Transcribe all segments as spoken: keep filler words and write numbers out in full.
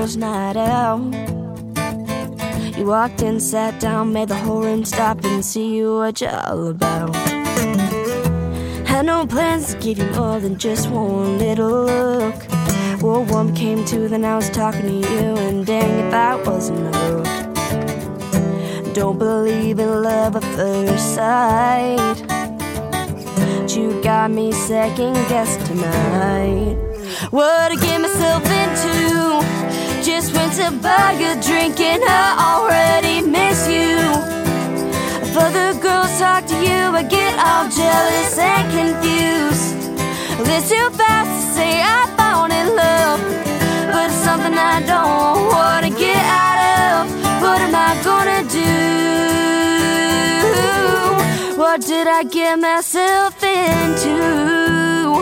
girls' night out. You walked in, sat down, made the whole room stop and see what you're all about. Had no plans to give you more than just one little look. World War came to, then I was talking to you, and dang if I wasn't hooked. Don't believe in love at first sight, but you got me second guessed tonight. What I get myself into? Just went to buy a drink and I already miss you. If other girls talk to you, I get all jealous and confused. It's too fast to say I found in love, but it's something I don't wanna get out of. What am I gonna do? What did I get myself into?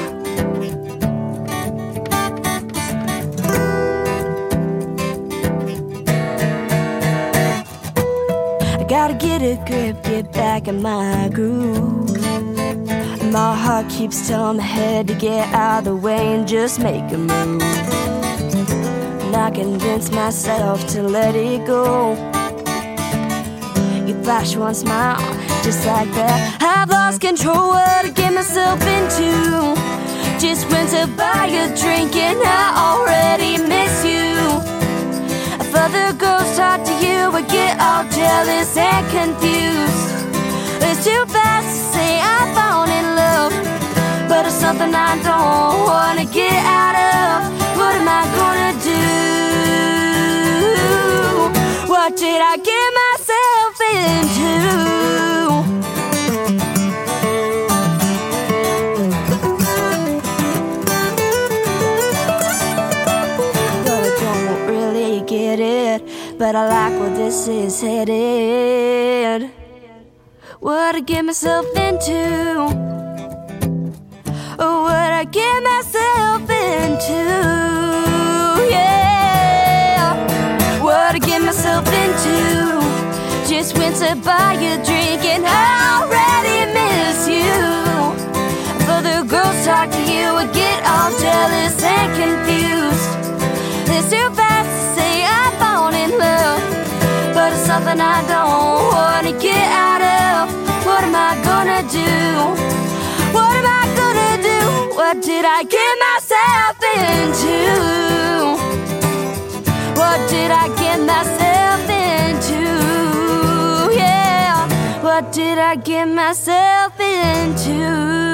I gotta get a grip, get back in my groove. My heart keeps telling my head to get out of the way and just make a move. And I convince myself to let it go. You flash one smile, just like that. I've lost control, what I get myself into. Just went to buy a drink and I already miss you. If other girls talk to you, I get all jealous and confused. It's too fast to say I found in love, but it's something I don't wanna get out of. What am I gonna do? What did I get myself into? Get it, but I like where this is headed. What I get myself into? Oh, what I get myself into? Yeah, what I get myself into? Just went to buy a drink and I already miss you. If other girls talk to you, I get all jealous and confused. It's too fast to say I found in love, but it's something I don't wanna get out of. What am I gonna do? What am I gonna do? What did I get myself into? What did I get myself into? Yeah, what did I get myself into?